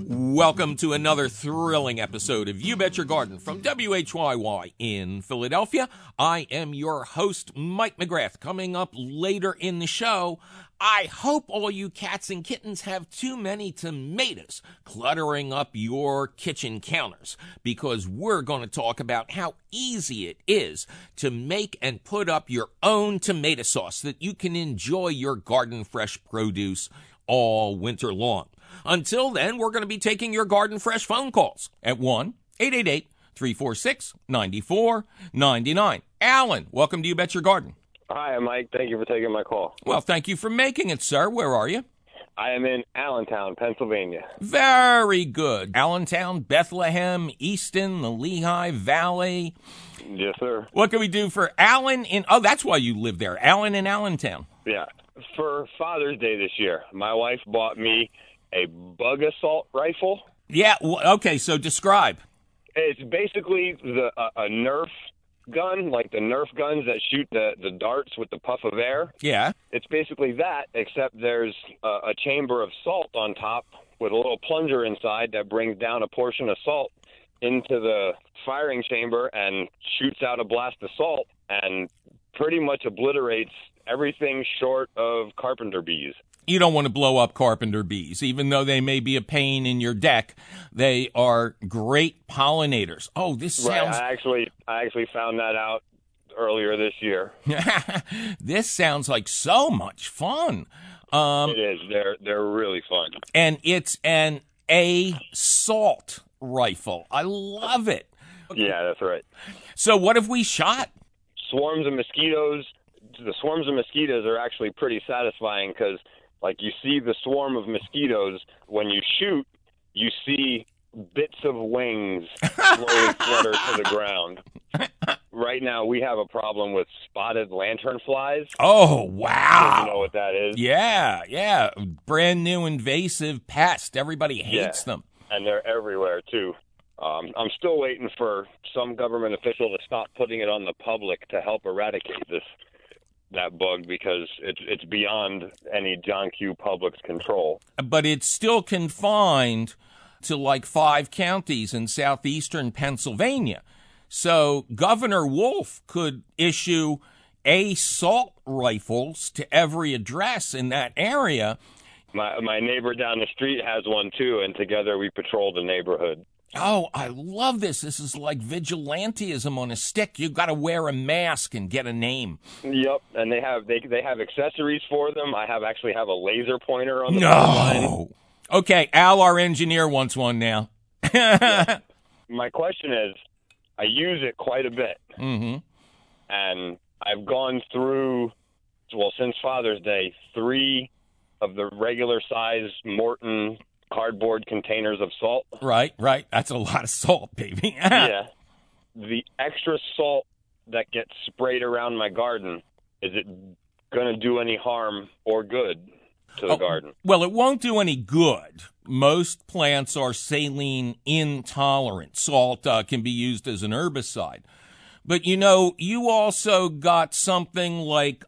Welcome to another thrilling episode of You Bet Your Garden from WHYY in Philadelphia. I am your host, Mike McGrath. Coming up later in the show, I hope all you cats and kittens have too many tomatoes cluttering up your kitchen counters, because we're going to talk about how easy it is to make and put up your own tomato sauce that you can enjoy your garden fresh produce all winter long. Until then, we're going to be taking your Garden Fresh phone calls at 1-888-346-9499. Alan, welcome to You Bet Your Garden. Hi, Mike. Thank you for taking my call. Well, thank you for making it, sir. Where are you? I am in Allentown, Pennsylvania. Very good. Allentown, Bethlehem, Easton, the Lehigh Valley. Yes, sir. What can we do for Alan oh, that's why you live there. Alan in Allentown. Yeah. For Father's Day this year, my wife bought me a bug assault rifle. Yeah, okay, so describe. It's basically a Nerf gun, like the Nerf guns that shoot the darts with the puff of air. Yeah. It's basically that, except there's a chamber of salt on top with a little plunger inside that brings down a portion of salt into the firing chamber and shoots out a blast of salt and pretty much obliterates everything short of carpenter bees. You don't want to blow up carpenter bees, even though they may be a pain in your deck. They are great pollinators. Oh, this sounds... Right, I actually found that out earlier this year. This sounds like so much fun. It is. They're really fun. And it's an assault rifle. I love it. Yeah, that's right. So what have we shot? Swarms of mosquitoes. The swarms of mosquitoes are actually pretty satisfying because, like, you see the swarm of mosquitoes. When you shoot, you see bits of wings slowly flutter to the ground. Right now, we have a problem with spotted lanternflies. Oh, wow. You know what that is? Yeah. Brand new invasive pest. Everybody hates them. And they're everywhere, too. I'm still waiting for some government official to stop putting it on the public to help eradicate that bug, because it's beyond any John Q. Public's control. But it's still confined to like 5 counties in southeastern Pennsylvania. So Governor Wolf could issue assault rifles to every address in that area. My neighbor down the street has one too, and together we patrol the neighborhood. Oh, I love this. This is like vigilantism on a stick. You've got to wear a mask and get a name. Yep, and they have accessories for them. I actually have a laser pointer on the No. Okay, Al, our engineer, wants one now. Yeah. My question is, I use it quite a bit. Mm-hmm. And I've gone through, since Father's Day, 3 of the regular size Morton cardboard containers of salt. Right. That's a lot of salt, baby. Yeah. The extra salt that gets sprayed around my garden, is it going to do any harm or good to the garden? Well, it won't do any good. Most plants are saline intolerant. Salt can be used as an herbicide. But, you also got something like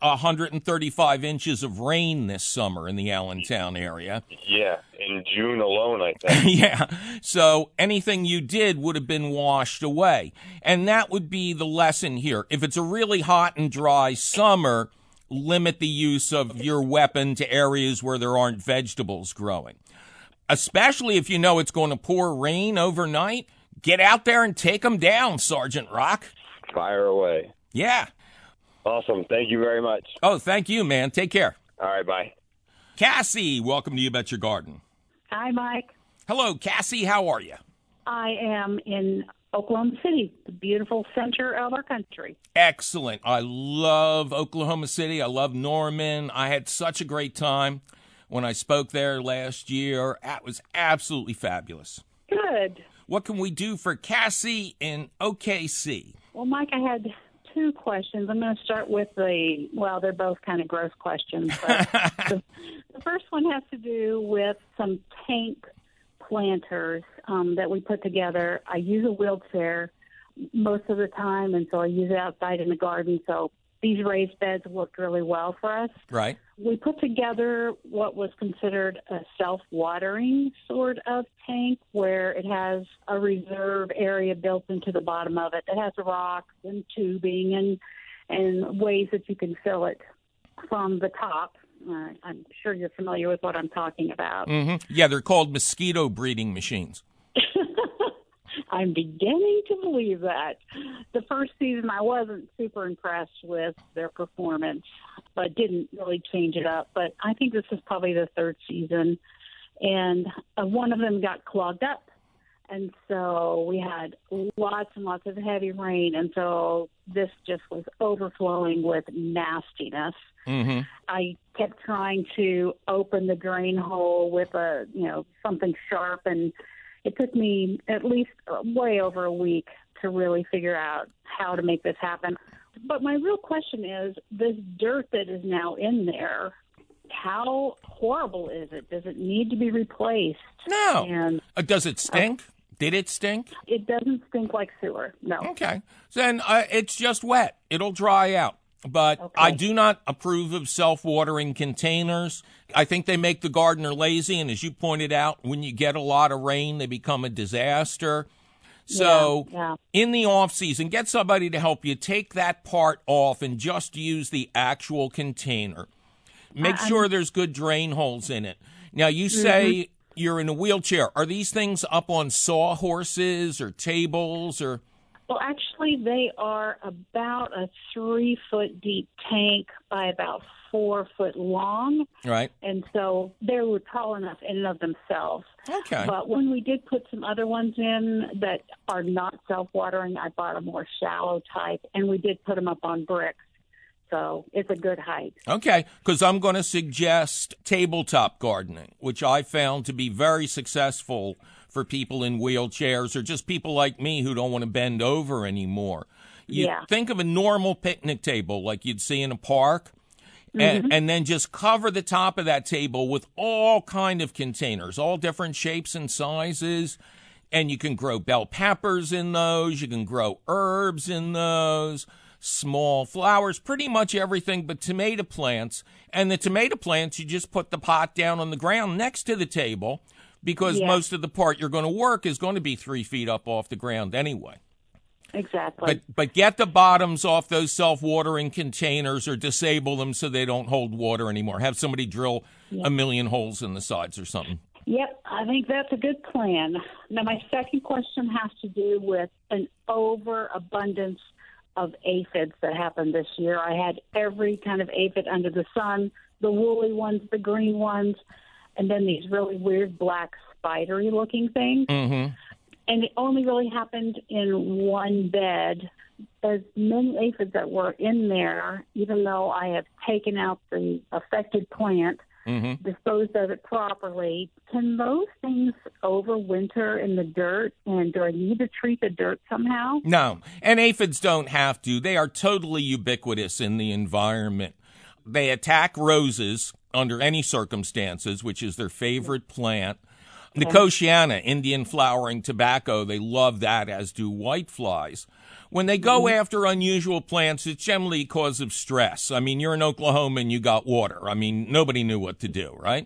135 inches of rain this summer in the Allentown area. Yeah, in June alone, I think. Yeah, so anything you did would have been washed away. And that would be the lesson here. If it's a really hot and dry summer, limit the use of your weapon to areas where there aren't vegetables growing. Especially if you know it's going to pour rain overnight, get out there and take them down, Sergeant Rock. Fire away. Yeah. Awesome. Thank you very much. Oh, thank you, man. Take care. All right, bye. Cassie, welcome to You Bet Your Garden. Hi, Mike. Hello, Cassie. How are you? I am in Oklahoma City, the beautiful center of our country. Excellent. I love Oklahoma City. I love Norman. I had such a great time when I spoke there last year. It was absolutely fabulous. Good. What can we do for Cassie in OKC? Well, Mike, I had 2 questions. I'm going to start with they're both kind of gross questions. But the first one has to do with some tank planters that we put together. I use a wheelchair most of the time, and so I use it outside in the garden. So these raised beds worked really well for us. Right. We put together what was considered a self-watering sort of tank where it has a reserve area built into the bottom of it that has rocks and tubing and ways that you can fill it from the top. I'm sure you're familiar with what I'm talking about. Mm-hmm. Yeah, they're called mosquito breeding machines. I'm beginning to believe that. The first season, I wasn't super impressed with their performance, but didn't really change it up. But I think this is probably the third season, and one of them got clogged up. And so we had lots and lots of heavy rain, and so this just was overflowing with nastiness. Mm-hmm. I kept trying to open the drain hole with something sharp, and it took me at least way over a week to really figure out how to make this happen. But my real question is, this dirt that is now in there, how horrible is it? Does it need to be replaced? No. And does it stink? Did it stink? It doesn't stink like sewer, no. Okay. So then it's just wet. It'll dry out. But okay. I do not approve of self-watering containers. I think they make the gardener lazy, and as you pointed out, when you get a lot of rain, they become a disaster. So in the off-season, get somebody to help you take that part off and just use the actual container. Make sure there's good drain holes in it. Now, you say you're in a wheelchair. Are these things up on sawhorses or tables or... Well, actually, they are about a 3-foot deep tank by about 4 foot long. Right. And so they were tall enough in and of themselves. Okay. But when we did put some other ones in that are not self-watering, I bought a more shallow type, and we did put them up on bricks. So it's a good height. Okay, because I'm going to suggest tabletop gardening, which I found to be very successful for people in wheelchairs or just people like me who don't want to bend over anymore. You think of a normal picnic table like you'd see in a park, and then just cover the top of that table with all kind of containers, all different shapes and sizes. And you can grow bell peppers in those. You can grow herbs in those. Small flowers, pretty much everything but tomato plants. And the tomato plants, you just put the pot down on the ground next to the table because most of the part you're going to work is going to be 3 feet up off the ground anyway. Exactly. But get the bottoms off those self-watering containers or disable them so they don't hold water anymore. Have somebody drill a million holes in the sides or something. Yep, I think that's a good plan. Now, my second question has to do with an overabundance of aphids that happened this year. I had every kind of aphid under the sun, the woolly ones, the green ones, and then these really weird black spidery looking things. Mm-hmm. And it only really happened in one bed. There's many aphids that were in there, even though I have taken out the affected plant, disposed of it properly. Can those things overwinter in the dirt, and do I need to treat the dirt somehow? No, and aphids don't have to. They are totally ubiquitous in the environment. They attack roses under any circumstances, which is their favorite plant. Nicotiana, Indian flowering tobacco, they love that, as do whiteflies. When they go after unusual plants, it's generally because of stress. I mean, you're in Oklahoma and you got water. I mean, nobody knew what to do, right?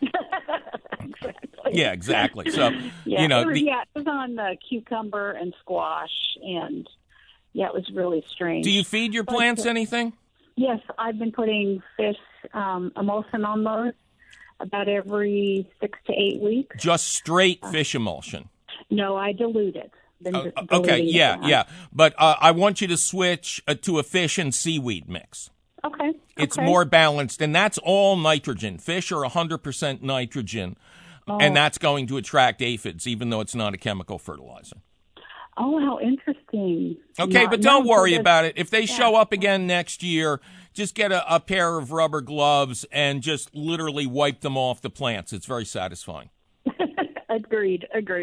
Exactly. Yeah, exactly. So, it was on cucumber and squash, and it was really strange. Do you feed your plants anything? Yes, I've been putting fish emulsion on those about every 6 to 8 weeks. Just straight fish emulsion? No, I dilute it. Okay, yeah. But I want you to switch to a fish and seaweed mix. Okay. It's more balanced, and that's all nitrogen. Fish are 100% nitrogen, and that's going to attract aphids, even though it's not a chemical fertilizer. Oh, how interesting. Okay, but don't worry about it. If they show up again next year, just get a pair of rubber gloves and just literally wipe them off the plants. It's very satisfying. Agreed.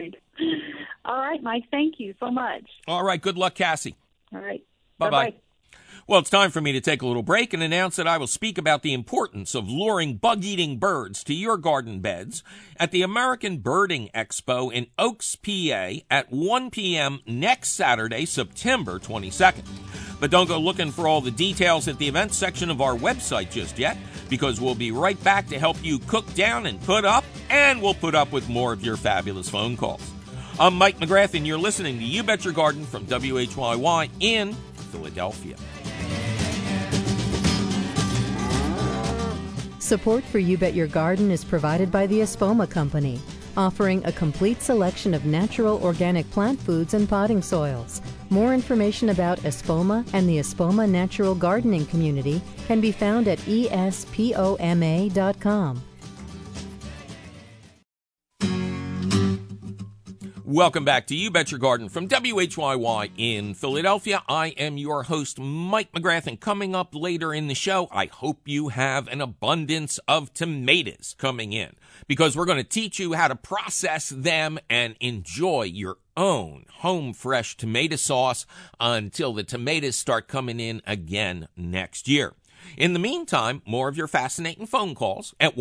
All right, Mike, thank you so much. All right, good luck, Cassie. All right. Bye-bye. Well, it's time for me to take a little break and announce that I will speak about the importance of luring bug-eating birds to your garden beds at the American Birding Expo in Oaks, PA at 1 p.m. next Saturday, September 22nd. But don't go looking for all the details at the events section of our website just yet, because we'll be right back to help you cook down and put up, and we'll put up with more of your fabulous phone calls. I'm Mike McGrath, and you're listening to You Bet Your Garden from WHYY in Philadelphia. Support for You Bet Your Garden is provided by the Espoma Company, offering a complete selection of natural organic plant foods and potting soils. More information about Espoma and the Espoma Natural Gardening Community can be found at espoma.com. Welcome back to You Bet Your Garden from WHYY in Philadelphia. I am your host, Mike McGrath, and coming up later in the show, I hope you have an abundance of tomatoes coming in, because we're going to teach you how to process them and enjoy your own home fresh tomato sauce until the tomatoes start coming in again next year. In the meantime, more of your fascinating phone calls at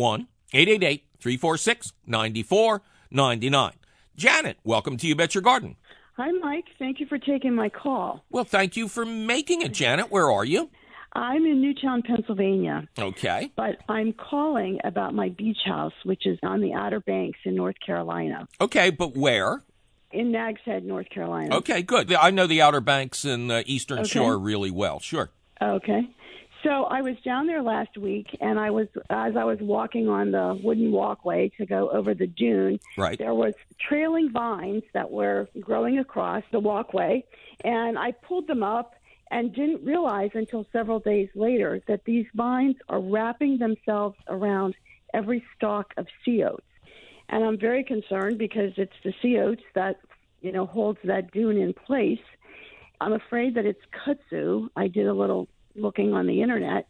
1-888-346-9499. Janet, welcome to You Bet Your Garden. Hi, Mike. Thank you for taking my call. Well, thank you for making it, Janet. Where are you? I'm in Newtown, Pennsylvania. Okay. But I'm calling about my beach house, which is on the Outer Banks in North Carolina. Okay, but where? In Nags Head, North Carolina. Okay, good. I know the Outer Banks and the Eastern Shore really well. Sure. Okay. So I was down there last week, and as I was walking on the wooden walkway to go over the dune, right, there was trailing vines that were growing across the walkway, and I pulled them up and didn't realize until several days later that these vines are wrapping themselves around every stalk of sea oats. And I'm very concerned because it's the sea oats that, holds that dune in place. I'm afraid that it's kudzu. I did a little looking on the internet,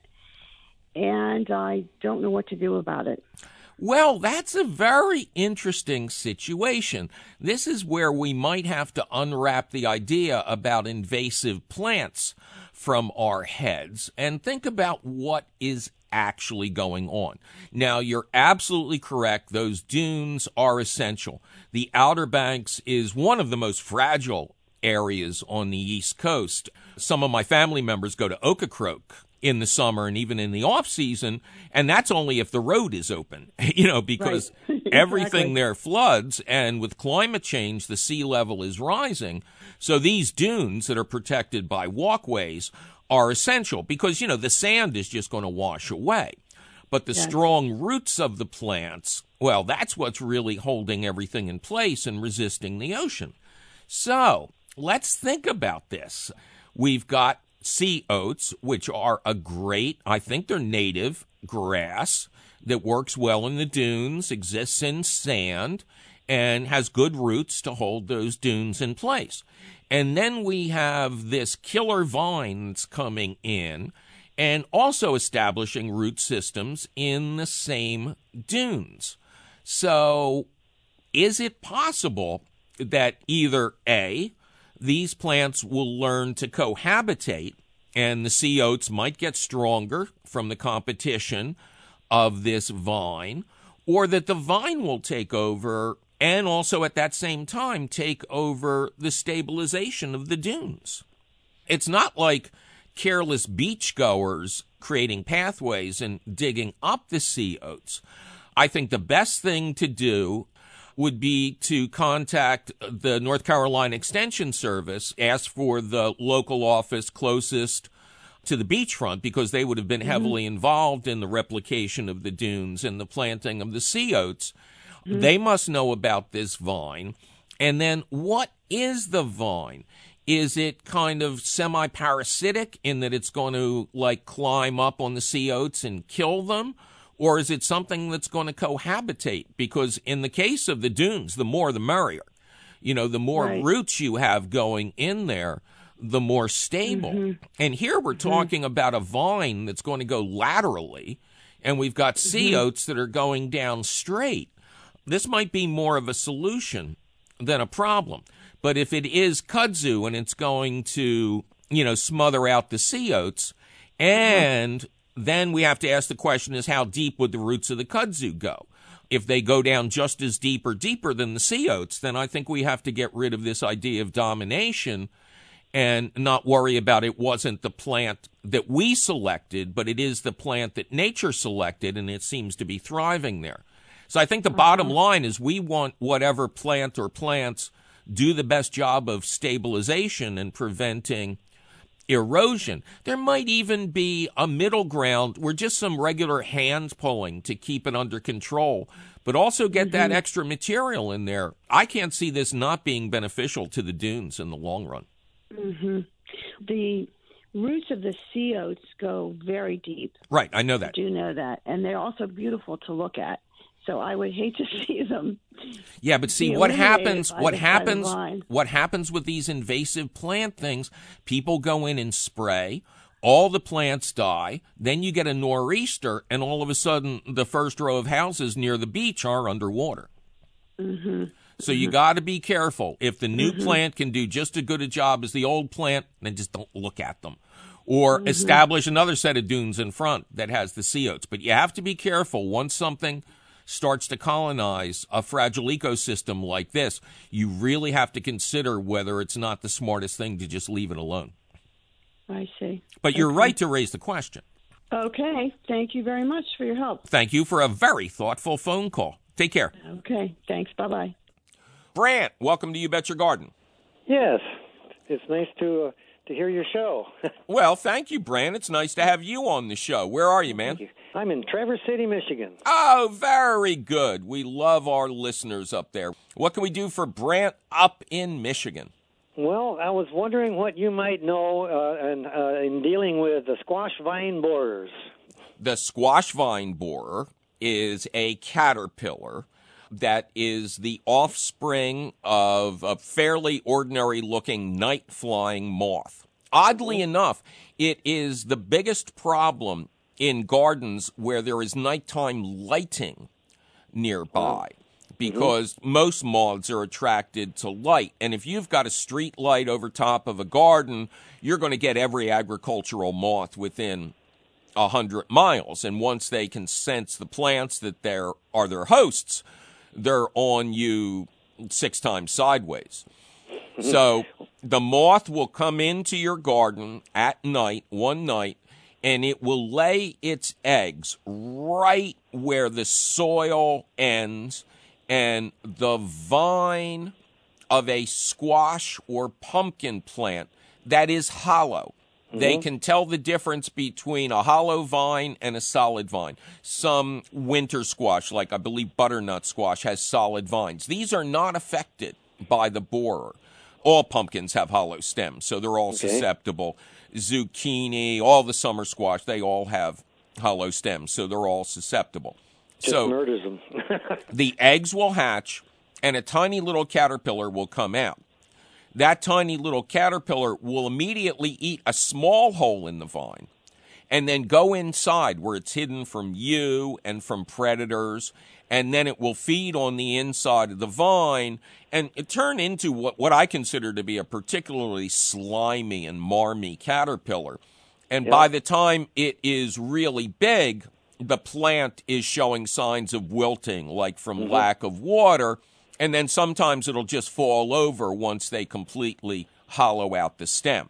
and I don't know what to do about it. Well, that's a very interesting situation. This is where we might have to unwrap the idea about invasive plants from our heads and think about what is actually going on. Now, you're absolutely correct. Those dunes are essential. The Outer Banks is one of the most fragile areas on the East Coast. Some of my family members go to Ocracoke in the summer and even in the off season, and that's only if the road is open, because right. everything there floods, and with climate change, the sea level is rising. So these dunes that are protected by walkways are essential because, the sand is just going to wash away. But the strong roots of the plants, well, that's what's really holding everything in place and resisting the ocean. So let's think about this. We've got sea oats, which are I think they're native grass that works well in the dunes, exists in sand, and has good roots to hold those dunes in place. And then we have this killer vine that's coming in and also establishing root systems in the same dunes. So is it possible that either A, these plants will learn to cohabitate, and the sea oats might get stronger from the competition of this vine, or that the vine will take over and also at that same time take over the stabilization of the dunes? It's not like careless beachgoers creating pathways and digging up the sea oats. I think the best thing to do would be to contact the North Carolina Extension Service, ask for the local office closest to the beachfront, because they would have been heavily involved in the replication of the dunes and the planting of the sea oats. They must know about this vine. And then what is the vine? Is it kind of semi-parasitic in that it's going to climb up on the sea oats and kill them? Or is it something that's going to cohabitate? Because in the case of the dunes, the more the merrier. The more roots you have going in there, the more stable. And here we're talking about a vine that's going to go laterally, and we've got sea oats that are going down straight. This might be more of a solution than a problem. But if it is kudzu and it's going to, smother out the sea oats, and then we have to ask the question is, how deep would the roots of the kudzu go? If they go down just as deep or deeper than the sea oats, then I think we have to get rid of this idea of domination and not worry about it wasn't the plant that we selected, but it is the plant that nature selected, and it seems to be thriving there. So I think the bottom line is we want whatever plant or plants do the best job of stabilization and preventing erosion. There might even be a middle ground where just some regular hand pulling to keep it under control, but also get that extra material in there. I can't see this not being beneficial to the dunes in the long run. The roots of the sea oats go very deep. Right, I know that. I do know that. And they're also beautiful to look at. So I would hate to see them. Yeah, but see what happens with these invasive plant things, people go in and spray, all the plants die, then you get a nor'easter, and all of a sudden the first row of houses near the beach are underwater. So you got to be careful. If the new plant can do just as good a job as the old plant, then just don't look at them. Or establish another set of dunes in front that has the sea oats. But you have to be careful. Once something starts to colonize a fragile ecosystem like this, you really have to consider whether it's not the smartest thing to just leave it alone. I see. But you're right to raise the question. Okay. Thank you very much for your help. Thank you for a very thoughtful phone call. Take care. Okay. Thanks. Bye-bye. Brant, welcome to You Bet Your Garden. Yes. It's nice to hear your show. Well, thank you, Brant. It's nice to have you on the show. Where are you, man? Thank you. I'm in Traverse City, Michigan. Oh, very good. We love our listeners up there. What can we do for Brant up in Michigan? Well, I was wondering what you might know in dealing with the squash vine borers. The squash vine borer is a caterpillar that is the offspring of a fairly ordinary-looking night-flying moth. Oddly enough, it is the biggest problem in gardens where there is nighttime lighting nearby, because most moths are attracted to light. And if you've got a street light over top of a garden, you're going to get every agricultural moth within 100 miles. And once they can sense the plants that are their hosts, they're on you 6 times sideways. So the moth will come into your garden at night, one night, and it will lay its eggs right where the soil ends, and the vine of a squash or pumpkin plant that is hollow. They can tell the difference between a hollow vine and a solid vine. Some winter squash, like I believe butternut squash, has solid vines. These are not affected by the borer. All pumpkins have hollow stems, so they're all susceptible. Zucchini, all the summer squash, they all have hollow stems, so they're all susceptible. Just murders them. The eggs will hatch, and a tiny little caterpillar will come out. That tiny little caterpillar will immediately eat a small hole in the vine and then go inside where it's hidden from you and from predators, and then it will feed on the inside of the vine and turn into what I consider to be a particularly slimy and marmy caterpillar. And by the time it is really big, the plant is showing signs of wilting, like from lack of water, and then sometimes it'll just fall over once they completely hollow out the stem.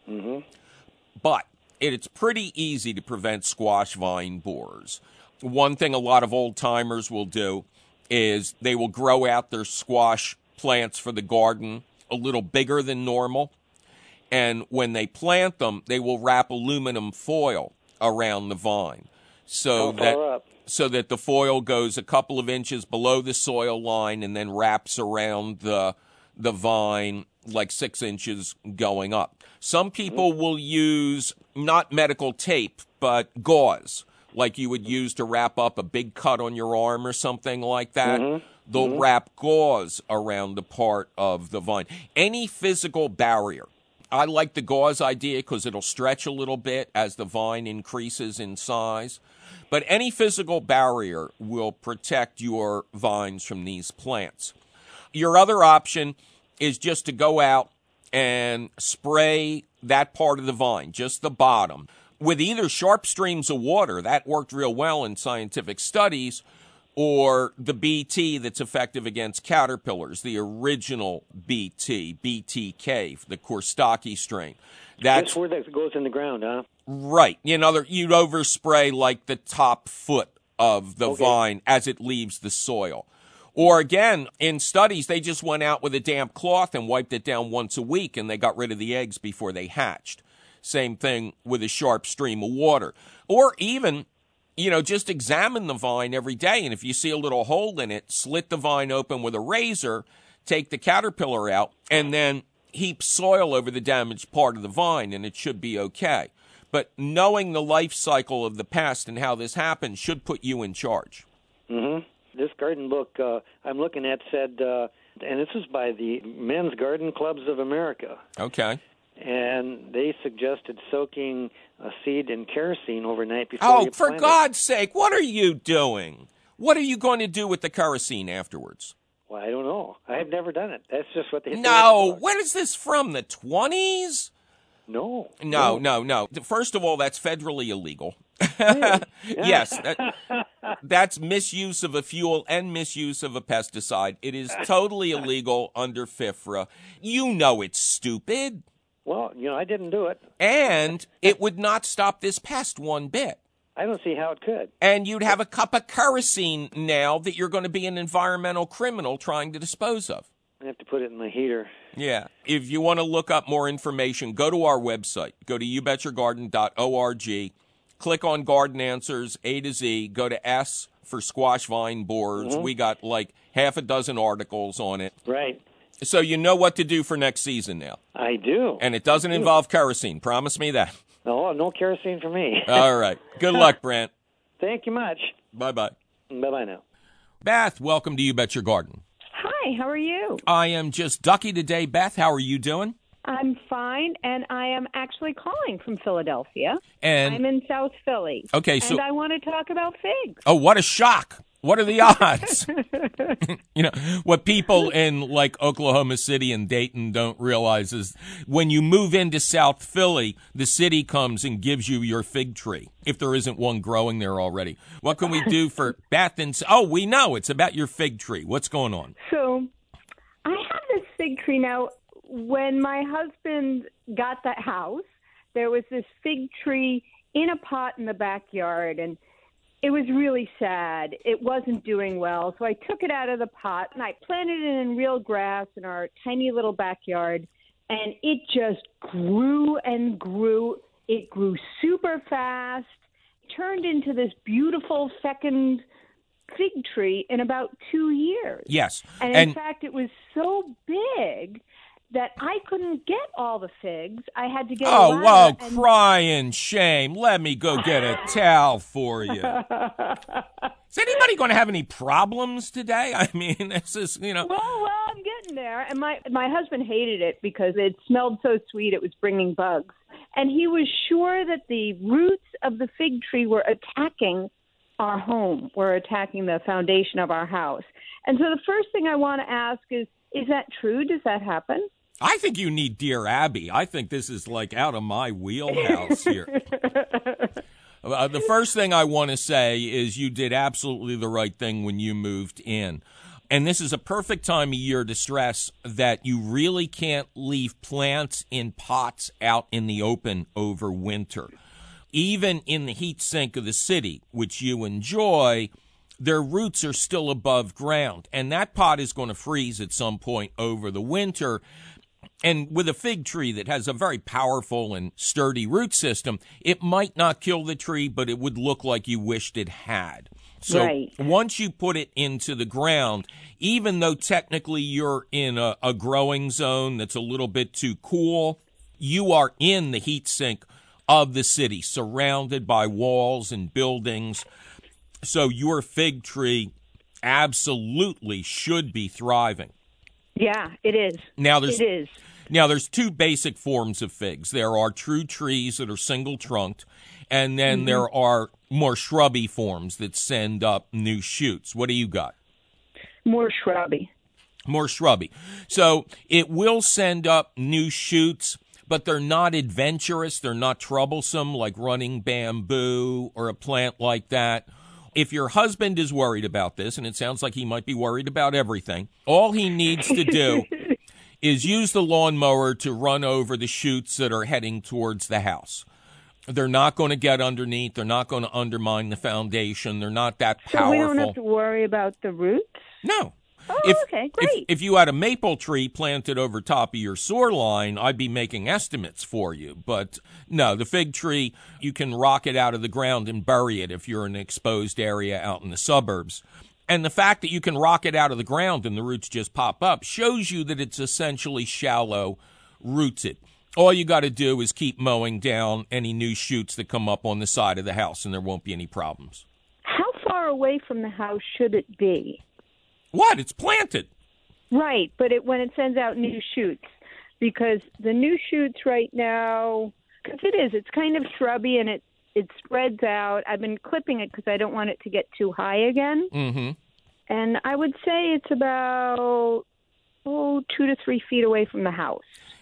But it's pretty easy to prevent squash vine borers. One thing a lot of old-timers will do is they will grow out their squash plants for the garden a little bigger than normal. And when they plant them, they will wrap aluminum foil around the vine so that the foil goes a couple of inches below the soil line and then wraps around the vine like 6 inches going up. Some people will use not medical tape, but gauze, like you would use to wrap up a big cut on your arm or something like that. They'll wrap gauze around the part of the vine. Any physical barrier. I like the gauze idea because it'll stretch a little bit as the vine increases in size. But any physical barrier will protect your vines from these plants. Your other option is just to go out and spray that part of the vine, just the bottom, with either sharp streams of water. That worked real well in scientific studies. or the BT that's effective against caterpillars, the original BT, BTK, the Kostaki strain. That's where that goes in the ground, huh? Right. You'd overspray like the top foot of the vine as it leaves the soil. Or again, in studies, they just went out with a damp cloth and wiped it down once a week, and they got rid of the eggs before they hatched. Same thing with a sharp stream of water. Or even, just examine the vine every day, and if you see a little hole in it, slit the vine open with a razor, take the caterpillar out, and then heap soil over the damaged part of the vine, and it should be okay. But knowing the life cycle of the pest and how this happens should put you in charge. Mm-hmm. This garden book I'm looking at said, and this is by the Men's Garden Clubs of America. Okay. And they suggested soaking a seed in kerosene overnight before you plant it. Oh, for God's sake, what are you doing? What are you going to do with the kerosene afterwards? Well, I don't know. I've never done it. That's just what they said. No, when is this from, the 20s? No. No. First of all, that's federally illegal. Really? Yes, that's misuse of a fuel and misuse of a pesticide. It is totally illegal under FIFRA. You know it's stupid. Well, I didn't do it. And it would not stop this pest one bit. I don't see how it could. And you'd have a cup of kerosene now that you're going to be an environmental criminal trying to dispose of. I have to put it in my heater. Yeah. If you want to look up more information, go to our website. Go to youbetyourgarden.org. Click on Garden Answers, A to Z. Go to S for squash vine borers. We got like half a dozen articles on it. Right. So you know what to do for next season now. I do. And it doesn't involve kerosene. Promise me that. No kerosene for me. All right. Good luck, Brant. Thank you much. Bye-bye. Bye-bye now. Beth, welcome to You Bet Your Garden. Hi, how are you? I am just ducky today. Beth, how are you doing? I'm fine, and I am actually calling from Philadelphia. And I'm in South Philly. Okay, so and I want to talk about figs. Oh, what a shock. What are the odds? What people in like Oklahoma City and Dayton don't realize is when you move into South Philly, the city comes and gives you your fig tree, if there isn't one growing there already. What can we do for Beth? We know it's about your fig tree. What's going on? So I have this fig tree now. When my husband got that house, there was this fig tree in a pot in the backyard, and it was really sad. It wasn't doing well, so I took it out of the pot, and I planted it in real grass in our tiny little backyard, and it just grew and grew. It grew super fast, turned into this beautiful second fig tree in about 2 years. Yes. And in fact, it was so big that I couldn't get all the figs. I had to get a ladder. Oh, crying shame. Let me go get a towel for you. Is anybody going to have any problems today? I mean, this is, Well, I'm getting there. And my husband hated it because it smelled so sweet it was bringing bugs. And he was sure that the roots of the fig tree were attacking our home, were attacking the foundation of our house. And so the first thing I want to ask is that true? Does that happen? I think you need Dear Abby. I think this is like out of my wheelhouse here. The first thing I want to say is you did absolutely the right thing when you moved in. And this is a perfect time of year to stress that you really can't leave plants in pots out in the open over winter. Even in the heat sink of the city, which you enjoy, their roots are still above ground. And that pot is going to freeze at some point over the winter. And with a fig tree that has a very powerful and sturdy root system, it might not kill the tree, but it would look like you wished it had. So once you put it into the ground, even though technically you're in a growing zone that's a little bit too cool, you are in the heat sink of the city, surrounded by walls and buildings. So your fig tree absolutely should be thriving. Yeah, it is. Now, there's two basic forms of figs. There are true trees that are single-trunked, and then there are more shrubby forms that send up new shoots. What do you got? More shrubby. More shrubby. So it will send up new shoots, but they're not adventurous. They're not troublesome like running bamboo or a plant like that. if your husband is worried about this, and it sounds like he might be worried about everything, all he needs to do is use the lawnmower to run over the shoots that are heading towards the house. They're not going to get underneath. They're not going to undermine the foundation. They're not that powerful. So we don't have to worry about the roots? No. Oh, okay, great. If you had a maple tree planted over top of your sewer line, I'd be making estimates for you. But no, the fig tree, you can rock it out of the ground and bury it if you're in an exposed area out in the suburbs. And the fact that you can rock it out of the ground and the roots just pop up shows you that it's essentially shallow rooted. All you got to do is keep mowing down any new shoots that come up on the side of the house, and there won't be any problems. How far away from the house should it be? What? It's planted. Right, but when it sends out new shoots, because the new shoots right now, because it's kind of shrubby and it spreads out. I've been clipping it because I don't want it to get too high again. Mm-hmm. And I would say it's about 2 to 3 feet away from the house.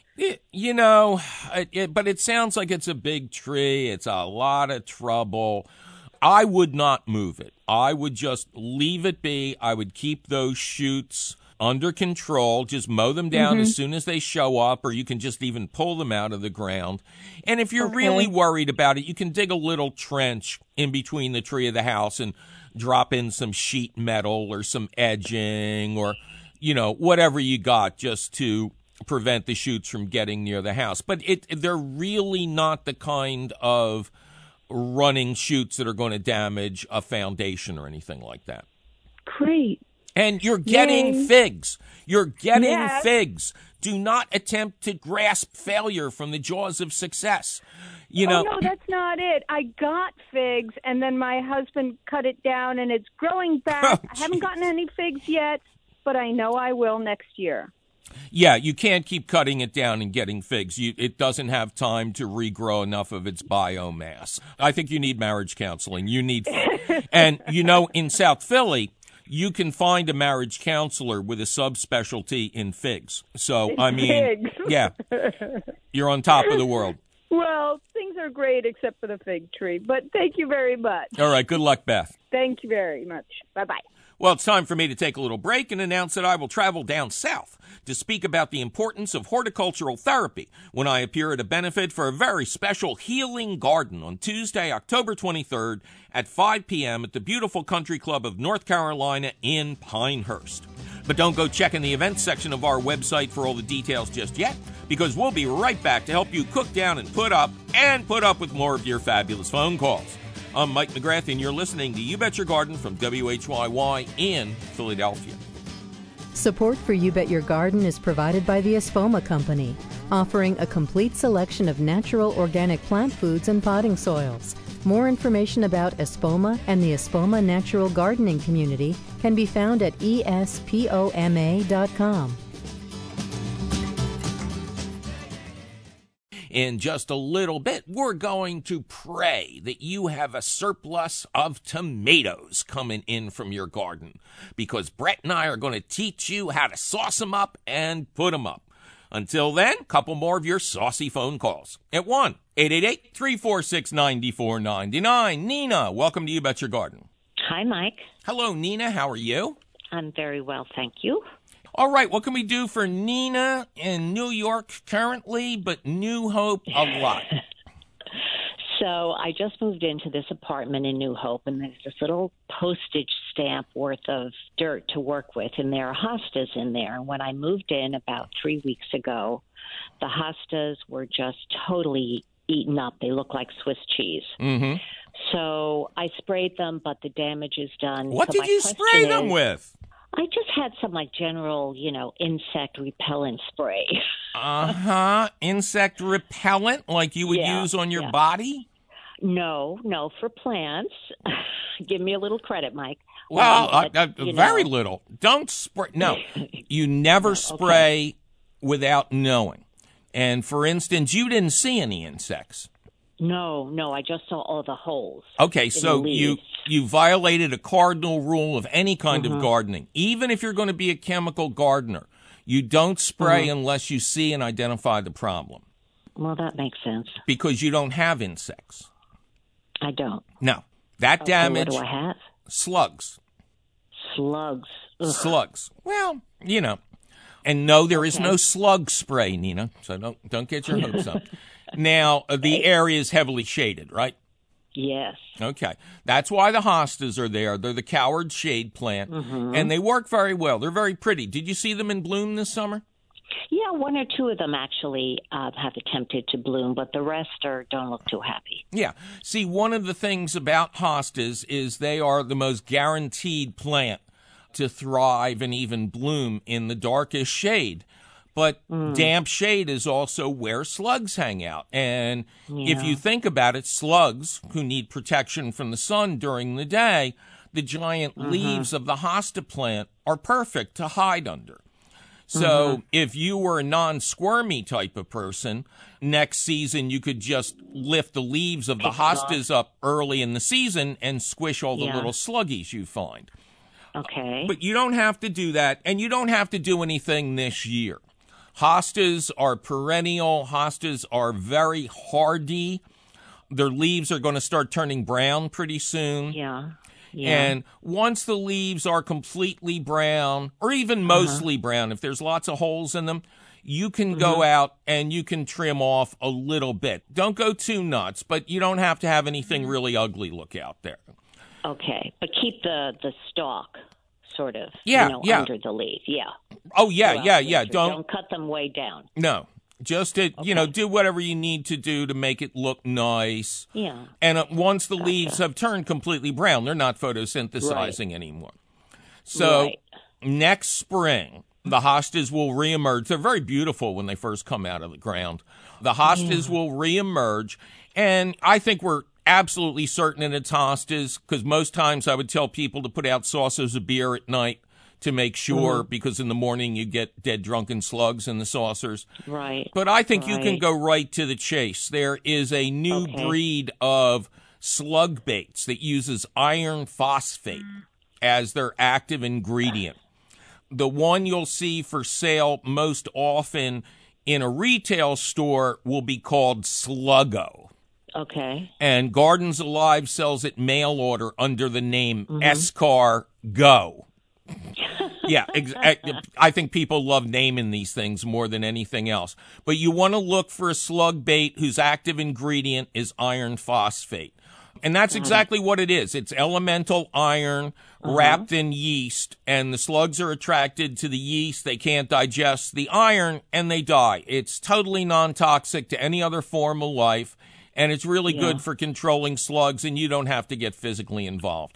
But it sounds like it's a big tree. It's a lot of trouble. I would not move it. I would just leave it be. I would keep those shoots under control. Just mow them down as soon as they show up, or you can just even pull them out of the ground. And if you're really worried about it, you can dig a little trench in between the tree of the house and drop in some sheet metal or some edging or, whatever you got just to prevent the shoots from getting near the house. But they're really not the kind of running shoots that are going to damage a foundation or anything like that. Great. And you're getting figs. You're getting figs. Do not attempt to grasp failure from the jaws of success. No, that's not it. I got figs, and then my husband cut it down, and it's growing back. I haven't gotten any figs yet, but I know I will next year. Yeah, you can't keep cutting it down and getting figs. It doesn't have time to regrow enough of its biomass. I think you need marriage counseling. And in South Philly, you can find a marriage counselor with a subspecialty in figs. So, figs. Yeah, you're on top of the world. Well, things are great except for the fig tree, but thank you very much. All right, good luck, Beth. Thank you very much. Bye-bye. Well, it's time for me to take a little break and announce that I will travel down south to speak about the importance of horticultural therapy when I appear at a benefit for a very special healing garden on Tuesday, October 23rd at 5 p.m. at the beautiful Country Club of North Carolina in Pinehurst. But don't go checking the events section of our website for all the details just yet, because we'll be right back to help you cook down and put up with more of your fabulous phone calls. I'm Mike McGrath, and you're listening to You Bet Your Garden from WHYY in Philadelphia. Support for You Bet Your Garden is provided by the Espoma Company, offering a complete selection of natural organic plant foods and potting soils. More information about Espoma and the Espoma Natural Gardening Community can be found at espoma.com. In just a little bit, we're going to pray that you have a surplus of tomatoes coming in from your garden, because Brett and I are going to teach you how to sauce them up and put them up. Until then, a couple more of your saucy phone calls at 1-888-346-9499. Nina, welcome to You Bet Your Garden. Hi, Mike. Hello, Nina. How are you? I'm very well, thank you. All right, what can we do for Nina in New York currently, but New Hope a lot? So I just moved into this apartment in New Hope, and there's this little postage stamp worth of dirt to work with, and there are hostas in there. And when I moved in about 3 weeks ago, the hostas were just totally eaten up. They look like Swiss cheese. Mm-hmm. So I sprayed them, but the damage is done. What did you spray them with? I just had some general, insect repellent spray. Insect repellent like you would use on your body? No, for plants. Give me a little credit, Mike. Well, very little. Don't spray. No, you never spray without knowing. And for instance, you didn't see any insects. No, I just saw all the holes. Okay, so you violated a cardinal rule of any kind of gardening. Even if you're going to be a chemical gardener, you don't spray unless you see and identify the problem. Well, that makes sense. Because you don't have insects. I don't. No. That damage... What do I have? Slugs. Slugs. Ugh. Slugs. Well, And no, there is no slug spray, Nina, so don't get your hopes up. Now, the area is heavily shaded, right? Yes. Okay. That's why the hostas are there. They're the Coward shade plant, and they work very well. They're very pretty. Did you see them in bloom this summer? Yeah, one or two of them actually have attempted to bloom, but the rest don't look too happy. Yeah. See, one of the things about hostas is they are the most guaranteed plant to thrive and even bloom in the darkest shade. But damp shade is also where slugs hang out. And if you think about it, slugs who need protection from the sun during the day, the giant leaves of the hosta plant are perfect to hide under. So if you were a non-squirmy type of person, next season you could just lift the leaves of the hostas up early in the season and squish all the little sluggies you find. Okay. But you don't have to do that, and you don't have to do anything this year. Hostas are perennial. Hostas are very hardy. Their leaves are going to start turning brown pretty soon. Yeah. And once the leaves are completely brown, or even mostly brown, if there's lots of holes in them, you can go out and you can trim off a little bit. Don't go too nuts, but you don't have to have anything really ugly look out there. Okay, but keep the stalk sort of under the leaf. Yeah. Oh, yeah. Don't cut them way down. No. Just to, do whatever you need to do to make it look nice. Yeah. And once the leaves have turned completely brown, they're not photosynthesizing anymore. So next spring, the hostas will reemerge. They're very beautiful when they first come out of the ground. The hostas will reemerge. And I think we're absolutely certain that it's hostas, because most times I would tell people to put out saucers of beer at night to make sure, because in the morning you get dead drunken slugs in the saucers. Right. But I think you can go right to the chase. There is a new breed of slug baits that uses iron phosphate as their active ingredient. The one you'll see for sale most often in a retail store will be called Sluggo. Okay. And Gardens Alive sells it mail order under the name Escar Go. Yeah, I think people love naming these things more than anything else. But you want to look for a slug bait whose active ingredient is iron phosphate. And that's exactly what it is. It's elemental iron wrapped in yeast, and the slugs are attracted to the yeast. They can't digest the iron, and they die. It's totally non-toxic to any other form of life, and it's really good for controlling slugs, and you don't have to get physically involved.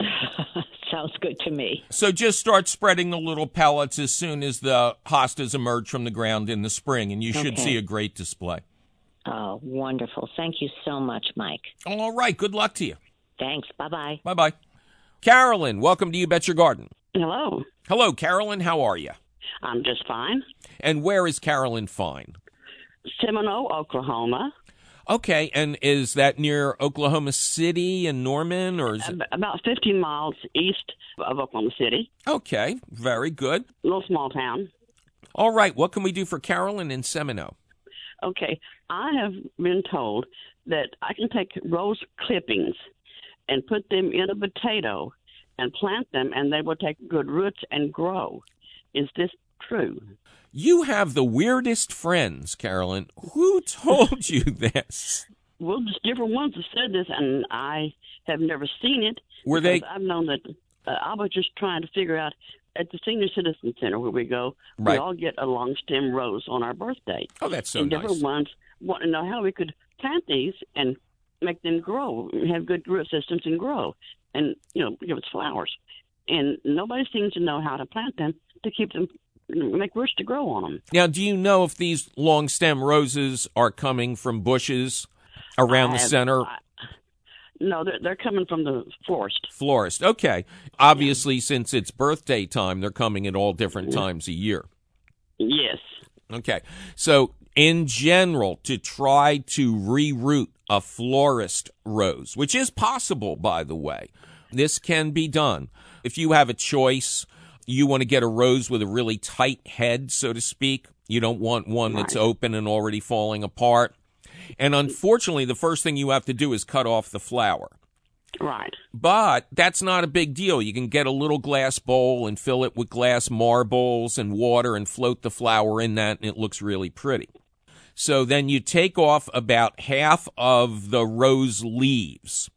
Sounds good to me. So just start spreading the little pellets as soon as the hostas emerge from the ground in the spring, and you should see a great display. Oh, wonderful. Thank you so much, Mike. All right. Good luck to you. Thanks. Bye-bye. Bye-bye. Carolyn, welcome to You Bet Your Garden. Hello. Hello, Carolyn. How are you? I'm just fine. And where is Carolyn fine? Seminole, Oklahoma. Okay, and is that near Oklahoma City and Norman, or is it about 15 miles east of Oklahoma City? Okay, very good. A little small town. All right, what can we do for Carolyn in Seminole? Okay, I have been told that I can take rose clippings and put them in a potato and plant them, and they will take good roots and grow. Is this true? You have the weirdest friends, Carolyn. Who told you this? Well, just different ones have said this, and I have never seen it. Were they? I've known that. I was just trying to figure out at the Senior Citizen Center where we go, right. We all get a long stem rose on our birthday. Oh, that's so and nice. Different ones want to know how we could plant these and make them grow, have good root systems and grow, and give us flowers. And nobody seems to know how to plant them to keep them. Make roots to grow on them. Now, do you know if these long stem roses are coming from bushes around the center? No, they're coming from the florist. Florist, okay. Obviously, since it's birthday time, they're coming at all different times a year. Yes. Okay. So, in general, to try to reroot a florist rose, which is possible, by the way, this can be done. If you have a choice, you want to get a rose with a really tight head, so to speak. You don't want one that's open and already falling apart. And unfortunately, the first thing you have to do is cut off the flower. Right. But that's not a big deal. You can get a little glass bowl and fill it with glass marbles and water and float the flower in that, and it looks really pretty. So then you take off about half of the rose leaves,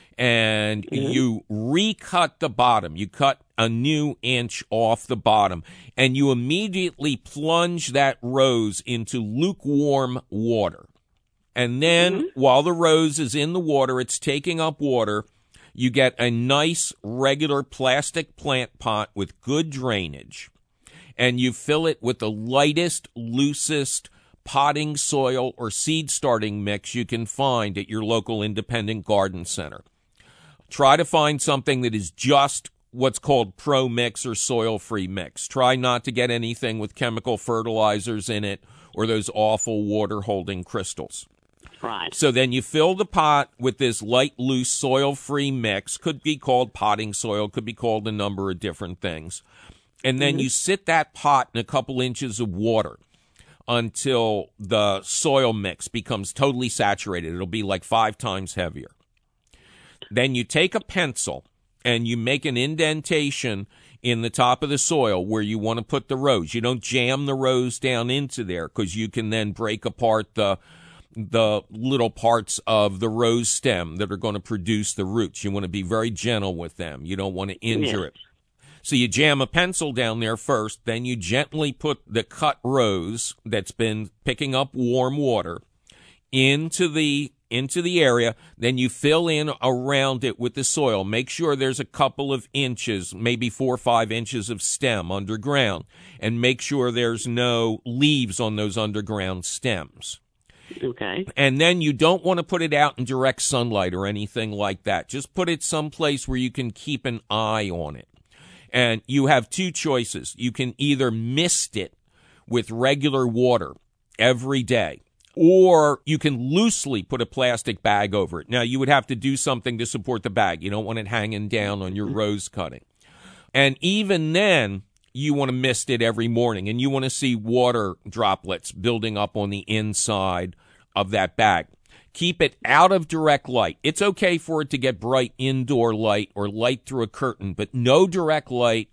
and you recut the bottom. You cut a new inch off the bottom, and you immediately plunge that rose into lukewarm water. And then while the rose is in the water, it's taking up water, you get a nice regular plastic plant pot with good drainage, and you fill it with the lightest, loosest potting soil or seed starting mix you can find at your local independent garden center. Try to find something that is just what's called pro mix or soil free mix. Try not to get anything with chemical fertilizers in it or those awful water holding crystals. Right. So then you fill the pot with this light, loose, soil-free mix. Could be called potting soil, could be called a number of different things. And then you sit that pot in a couple inches of water until the soil mix becomes totally saturated. It'll be like 5 times heavier. Then you take a pencil and you make an indentation in the top of the soil where you want to put the rose. You don't jam the rose down into there because you can then break apart the little parts of the rose stem that are going to produce the roots. You want to be very gentle with them. You don't want to injure it. So you jam a pencil down there first, then you gently put the cut rose that's been picking up warm water into the area. Then you fill in around it with the soil. Make sure there's a couple of inches, maybe 4 or 5 inches of stem underground, and make sure there's no leaves on those underground stems. Okay. And then you don't want to put it out in direct sunlight or anything like that. Just put it someplace where you can keep an eye on it. And you have 2 choices. You can either mist it with regular water every day, or you can loosely put a plastic bag over it. Now, you would have to do something to support the bag. You don't want it hanging down on your rose cutting. And even then, you want to mist it every morning, and you want to see water droplets building up on the inside of that bag. Keep it out of direct light. It's okay for it to get bright indoor light or light through a curtain, but no direct light,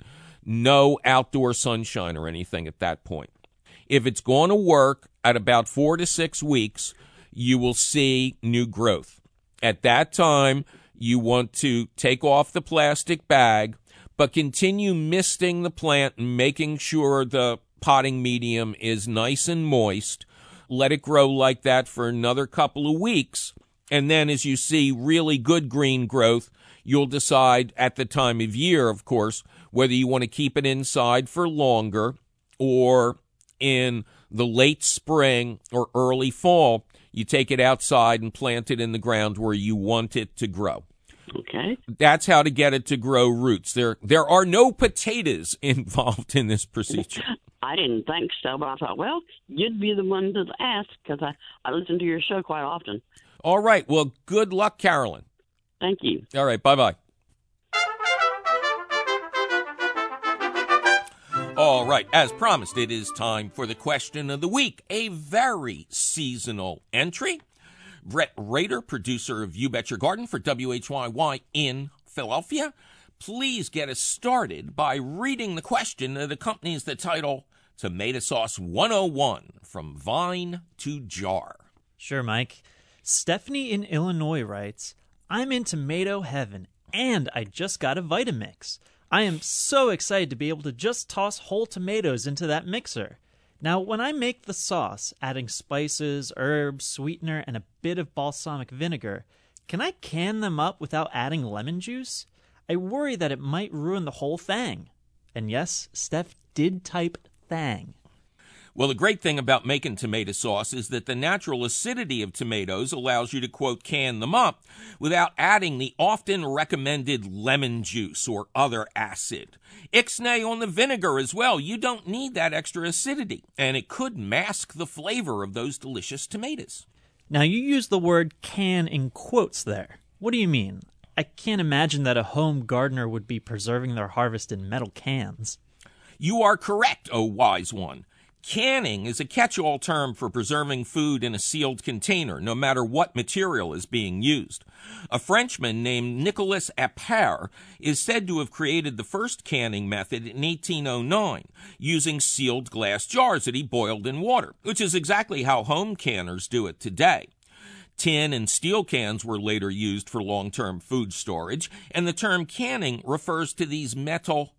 no outdoor sunshine or anything at that point. If it's going to work at about 4 to 6 weeks, you will see new growth. At that time, you want to take off the plastic bag, but continue misting the plant and making sure the potting medium is nice and moist. Let it grow like that for another couple of weeks. And then as you see really good green growth, you'll decide at the time of year, of course, whether you want to keep it inside for longer or in the late spring or early fall, you take it outside and plant it in the ground where you want it to grow. Okay. That's how to get it to grow roots. There are no potatoes involved in this procedure. I didn't think so, but I thought, well, you'd be the one to ask because I listen to your show quite often. All right. Well, good luck, Carolyn. Thank you. All right. Bye-bye. All right. As promised, it is time for the question of the week, a very seasonal entry. Brett Rader, producer of You Bet Your Garden for WHYY in Philadelphia. Please get us started by reading the question that accompanies the title, Tomato Sauce 101, From Vine to Jar. Sure, Mike. Stephanie in Illinois writes, I'm in tomato heaven, and I just got a Vitamix. I am so excited to be able to just toss whole tomatoes into that mixer. Now, when I make the sauce, adding spices, herbs, sweetener, and a bit of balsamic vinegar, can I can them up without adding lemon juice? I worry that it might ruin the whole thing. And yes, Steph did type thang. Well, the great thing about making tomato sauce is that the natural acidity of tomatoes allows you to, quote, can them up without adding the often recommended lemon juice or other acid. Ixnay on the vinegar as well. You don't need that extra acidity, and it could mask the flavor of those delicious tomatoes. Now, you use the word can in quotes there. What do you mean? I can't imagine that a home gardener would be preserving their harvest in metal cans. You are correct, oh wise one. Canning is a catch-all term for preserving food in a sealed container, no matter what material is being used. A Frenchman named Nicolas Appert is said to have created the first canning method in 1809, using sealed glass jars that he boiled in water, which is exactly how home canners do it today. Tin and steel cans were later used for long-term food storage, and the term canning refers to these metal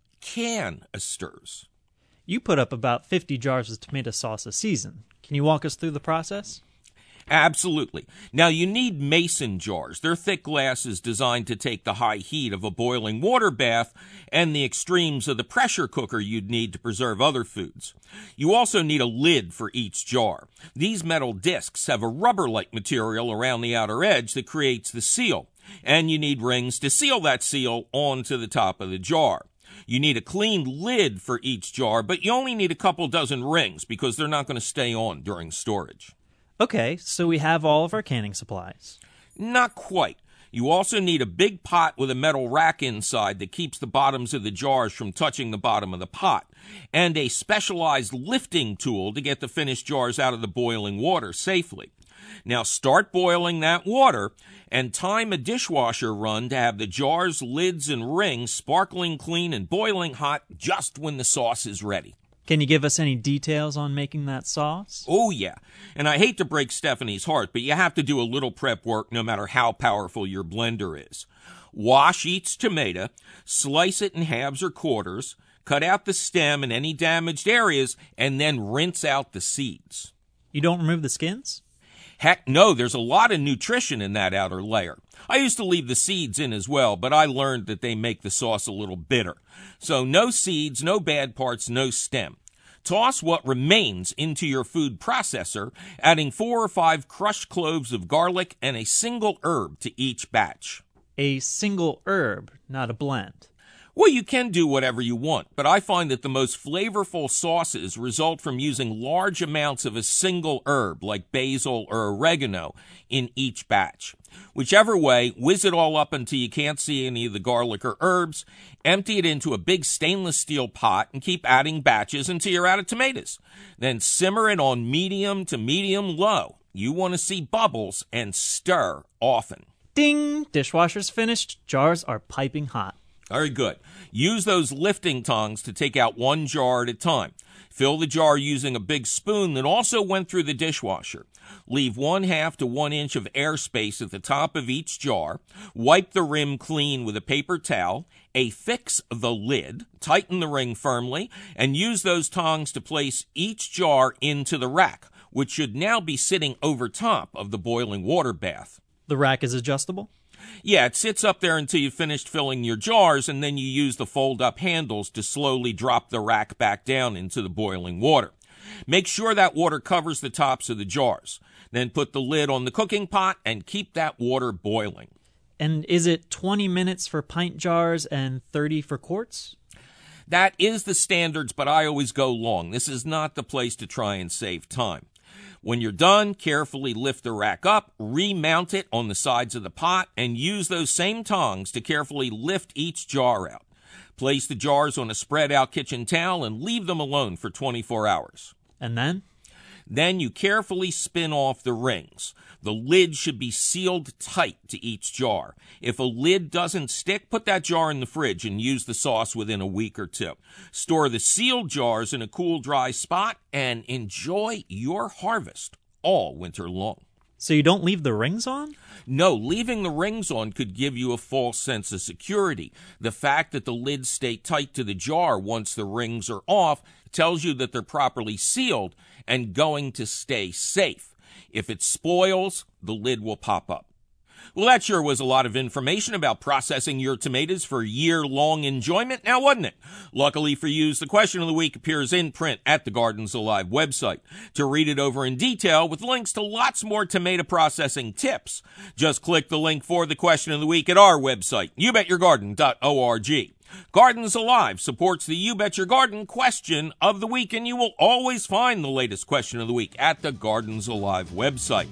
canisters. You put up about 50 jars of tomato sauce a season. Can you walk us through the process? Absolutely. Now, you need mason jars. They're thick glasses designed to take the high heat of a boiling water bath and the extremes of the pressure cooker you'd need to preserve other foods. You also need a lid for each jar. These metal discs have a rubber-like material around the outer edge that creates the seal, and you need rings to seal that seal onto the top of the jar. You need a clean lid for each jar, but you only need a couple dozen rings because they're not going to stay on during storage. Okay, so we have all of our canning supplies. Not quite. You also need a big pot with a metal rack inside that keeps the bottoms of the jars from touching the bottom of the pot, and a specialized lifting tool to get the finished jars out of the boiling water safely. Now start boiling that water and time a dishwasher run to have the jars, lids, and rings sparkling clean and boiling hot just when the sauce is ready. Can you give us any details on making that sauce? Oh, yeah. And I hate to break Stephanie's heart, but you have to do a little prep work no matter how powerful your blender is. Wash each tomato, slice it in halves or quarters, cut out the stem and any damaged areas, and then rinse out the seeds. You don't remove the skins? Heck no, there's a lot of nutrition in that outer layer. I used to leave the seeds in as well, but I learned that they make the sauce a little bitter. So no seeds, no bad parts, no stem. Toss what remains into your food processor, adding 4 or 5 crushed cloves of garlic and a single herb to each batch. A single herb, not a blend. Well, you can do whatever you want, but I find that the most flavorful sauces result from using large amounts of a single herb, like basil or oregano, in each batch. Whichever way, whiz it all up until you can't see any of the garlic or herbs, empty it into a big stainless steel pot, and keep adding batches until you're out of tomatoes. Then simmer it on medium to medium low. You want to see bubbles and stir often. Ding! Dishwasher's finished. Jars are piping hot. Very good. Use those lifting tongs to take out one jar at a time. Fill the jar using a big spoon that also went through the dishwasher. Leave 1/2 to 1 inch of airspace at the top of each jar. Wipe the rim clean with a paper towel. Affix the lid. Tighten the ring firmly. And use those tongs to place each jar into the rack, which should now be sitting over top of the boiling water bath. The rack is adjustable? Yeah, it sits up there until you've finished filling your jars, and then you use the fold-up handles to slowly drop the rack back down into the boiling water. Make sure that water covers the tops of the jars. Then put the lid on the cooking pot and keep that water boiling. And is it 20 minutes for pint jars and 30 for quarts? That is the standards, but I always go long. This is not the place to try and save time. When you're done, carefully lift the rack up, remount it on the sides of the pot, and use those same tongs to carefully lift each jar out. Place the jars on a spread-out kitchen towel and leave them alone for 24 hours. And then? Then you carefully spin off the rings. The lid should be sealed tight to each jar. If a lid doesn't stick, put that jar in the fridge and use the sauce within a week or 2. Store the sealed jars in a cool, dry spot and enjoy your harvest all winter long. So you don't leave the rings on? No, leaving the rings on could give you a false sense of security. The fact that the lids stay tight to the jar once the rings are off tells you that they're properly sealed and going to stay safe. If it spoils, the lid will pop up. Well, that sure was a lot of information about processing your tomatoes for year-long enjoyment, now wasn't it? Luckily for you, the question of the week appears in print at the Gardens Alive website. To read it over in detail with links to lots more tomato processing tips, just click the link for the question of the week at our website, youbetyourgarden.org. Gardens Alive supports the You Bet Your Garden question of the week, and you will always find the latest question of the week at the Gardens Alive website.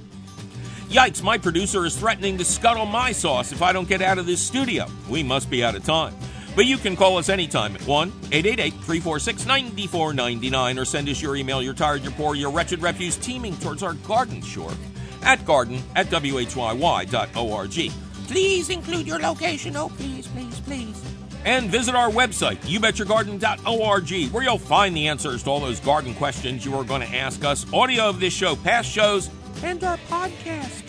Yikes, my producer is threatening to scuttle my sauce if I don't get out of this studio. We must be out of time. But you can call us anytime at 1-888-346-9499 or send us your email, your tired, your poor, your wretched refuse teeming towards our garden shore at garden@whyy.org. Please include your location. Oh, please, please, please. And visit our website, youbetyourgarden.org, where you'll find the answers to all those garden questions you are going to ask us, audio of this show, past shows, and our podcast.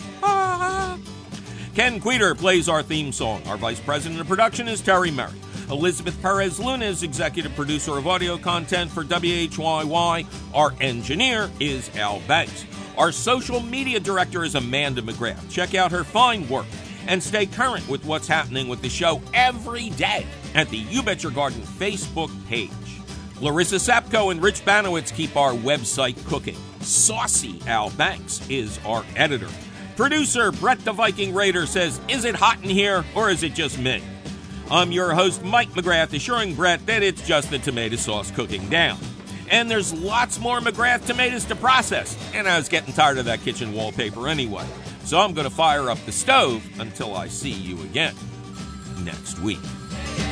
Ken Queter plays our theme song. Our vice president of production is Terry Merritt. Elizabeth Perez Luna is executive producer of audio content for WHYY. Our engineer is Al Banks. Our social media director is Amanda McGrath. Check out her fine work and stay current with what's happening with the show every day at the You Bet Your Garden Facebook page. Larissa Sapko and Rich Banowitz keep our website cooking. Saucy Al Banks is our editor. Producer Brett the Viking Raider says, is it hot in here or is it just me? I'm your host, Mike McGrath, assuring Brett that it's just the tomato sauce cooking down. And there's lots more McGrath tomatoes to process, and I was getting tired of that kitchen wallpaper anyway. So I'm going to fire up the stove until I see you again next week.